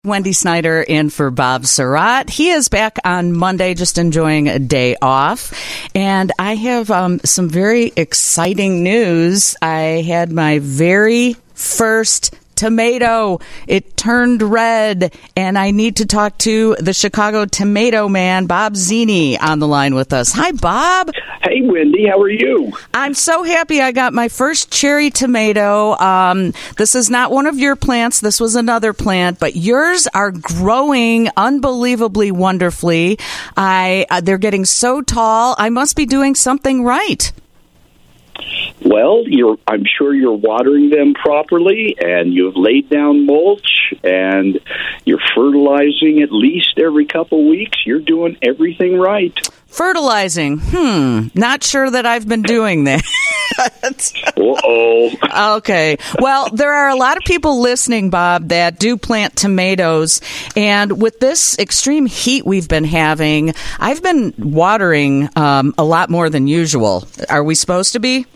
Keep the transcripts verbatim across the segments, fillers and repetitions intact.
Wendy Snyder in for Bob Surratt. He is back on Monday, just enjoying a day off. And I have um, some very exciting news. I had my very first tomato. It turned red, and I need to talk to the Chicago tomato man, Bob Zini, on the line with us. Hi, Bob. Hey, Wendy. How are you? I'm so happy I got my first cherry tomato. Um, this is not one of your plants. This was another plant, but yours are growing unbelievably wonderfully. I uh, they're getting so tall. I must be doing something right. Well, you're, I'm sure you're watering them properly, and you've laid down mulch, and you're fertilizing at least every couple weeks. You're doing everything right. Fertilizing. Hmm. Not sure that I've been doing that. Uh-oh. Okay. Well, there are a lot of people listening, Bob, that do plant tomatoes. And with this extreme heat we've been having, I've been watering um, a lot more than usual. Are we supposed to be?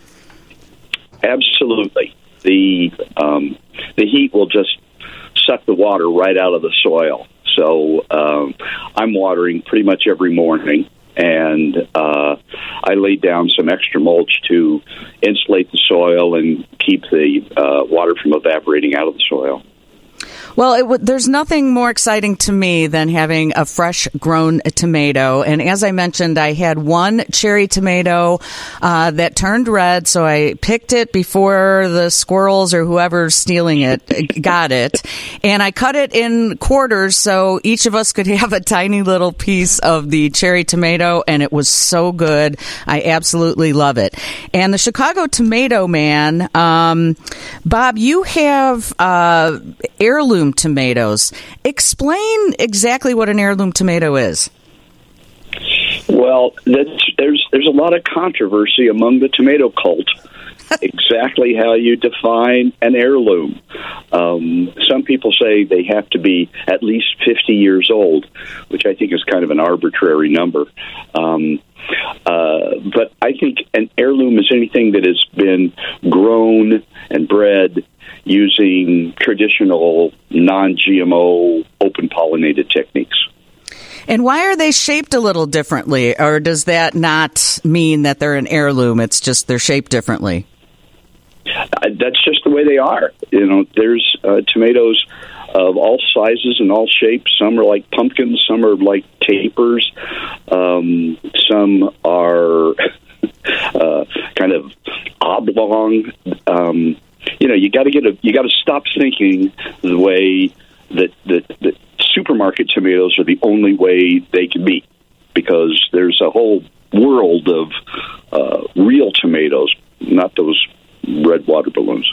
Absolutely. The um, the heat will just suck the water right out of the soil. So um, I'm watering pretty much every morning. And uh, I laid down some extra mulch to insulate the soil and keep the uh, water from evaporating out of the soil. Well, it w- there's nothing more exciting to me than having a fresh grown tomato. And as I mentioned, I had one cherry tomato uh, that turned red, so I picked it before the squirrels or whoever's stealing it got it. And I cut it in quarters so each of us could have a tiny little piece of the cherry tomato, and it was so good. I absolutely love it. And the Chicago Tomato Man, um, Bob, you have uh, heirloom tomatoes. Explain exactly what an heirloom tomato is. Well, that's, there's there's a lot of controversy among the tomato cult. Exactly how you define an heirloom. Um, some people say they have to be at least fifty years old, which I think is kind of an arbitrary number. Um, uh, but I think an heirloom is anything that has been grown and bred using traditional non-G M O open pollinated techniques. And why are they shaped a little differently? Or does that not mean that they're an heirloom? It's just they're shaped differently. Uh, that's just the way they are. You know, there's uh, tomatoes of all sizes and all shapes. Some are like pumpkins. Some are like capers. Um, some are uh, kind of oblong. Um, you know, you got to get a. You got to stop thinking the way that that, that supermarket tomatoes are the only way they can be, because there's a whole world of uh, real tomatoes, not those red water balloons.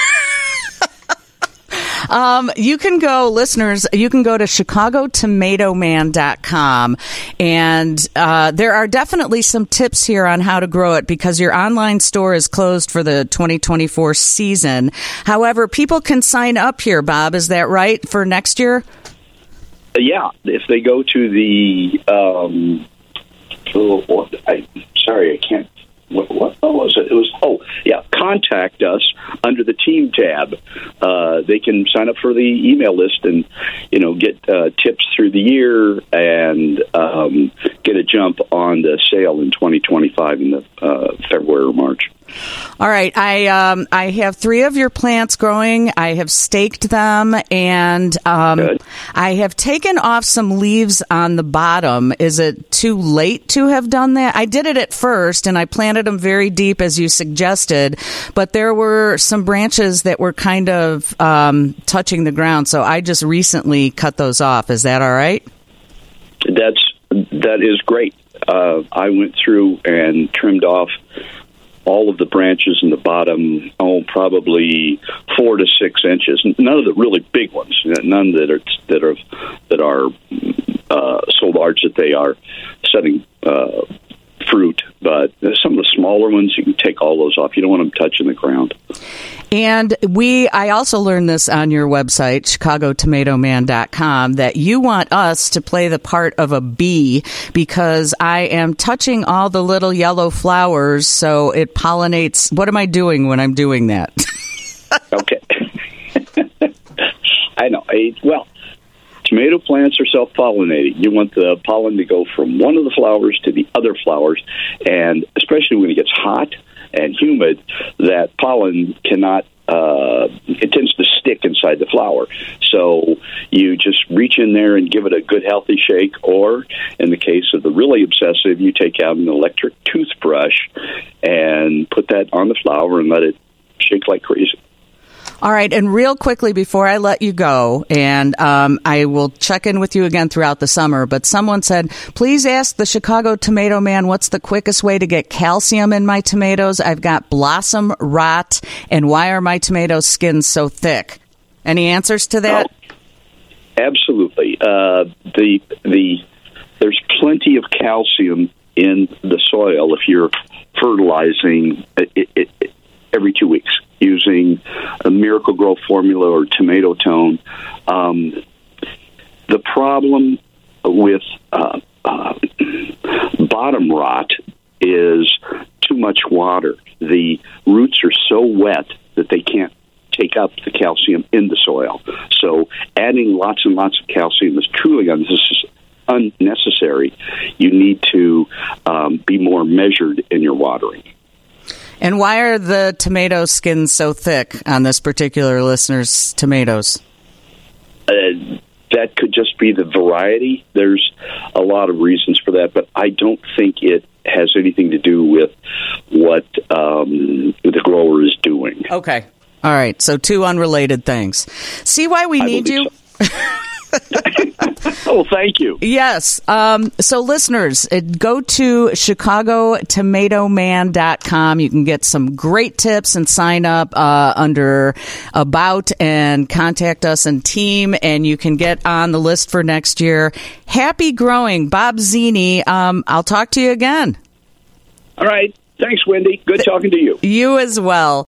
Um, you can go, listeners, you can go to chicago tomato man dot com, and uh, there are definitely some tips here on how to grow it, because your online store is closed for the twenty twenty-four season. However, people can sign up here, Bob. Is that right, for next year? Yeah, if they go to the, um, oh, I, sorry, I can't. What, what was it? It was, oh, yeah, contact us under the team tab. Uh, they can sign up for the email list and, you know, get uh, tips through the year and um, get a jump on the sale in twenty twenty-five in the uh, February or March. All right. I um, I have three of your plants growing. I have staked them, and um, I have taken off some leaves on the bottom. Is it too late to have done that? I did it at first, and I planted them very deep, as you suggested, but there were some branches that were kind of um, touching the ground, so I just recently cut those off. Is that all right? That's that is great. Uh, I went through and trimmed off all of the branches in the bottom, oh, probably four to six inches. None of the really big ones, none that are that are that are uh, so large that they are setting uh, fruit. But some of the smaller ones, you can take all those off. You don't want them touching the ground. And we, I also learned this on your website, chicago tomato man dot com, that you want us to play the part of a bee, because I am touching all the little yellow flowers, so it pollinates. What am I doing when I'm doing that? Okay. I know. I, well, tomato plants are self-pollinating. You want the pollen to go from one of the flowers to the other flowers, and especially when it gets hot and humid, that pollen cannot Uh, it tends to stick inside the flower. So you just reach in there and give it a good healthy shake, or in the case of the really obsessive, you take out an electric toothbrush and put that on the flower and let it shake like crazy. All right, and real quickly before I let you go, and um, I will check in with you again throughout the summer, but someone said, please ask the Chicago Tomato Man what's the quickest way to get calcium in my tomatoes. I've got blossom rot, and why are my tomato skins so thick? Any answers to that? Oh, absolutely. Uh, the the there's plenty of calcium in the soil if you're fertilizing it, it, it, every two weeks. Using a Miracle Grow formula or tomato tone. Um, the problem with uh, uh, bottom rot is too much water. The roots are so wet that they can't take up the calcium in the soil. So adding lots and lots of calcium is truly unnecessary. You need to um, be more measured in your watering. And why are the tomato skins so thick on this particular listener's tomatoes? Uh, that could just be the variety. There's a lot of reasons for that, but I don't think it has anything to do with what um, the grower is doing. Okay. All right. So two unrelated things. See why we I need you? So. Oh, thank you. Yes. Um, so listeners, uh, go to chicago tomato man dot com. You can get some great tips and sign up uh, under About and contact us and team, and you can get on the list for next year. Happy growing. Bob Zini, um, I'll talk to you again. All right. Thanks, Wendy. Good talking to you. You as well.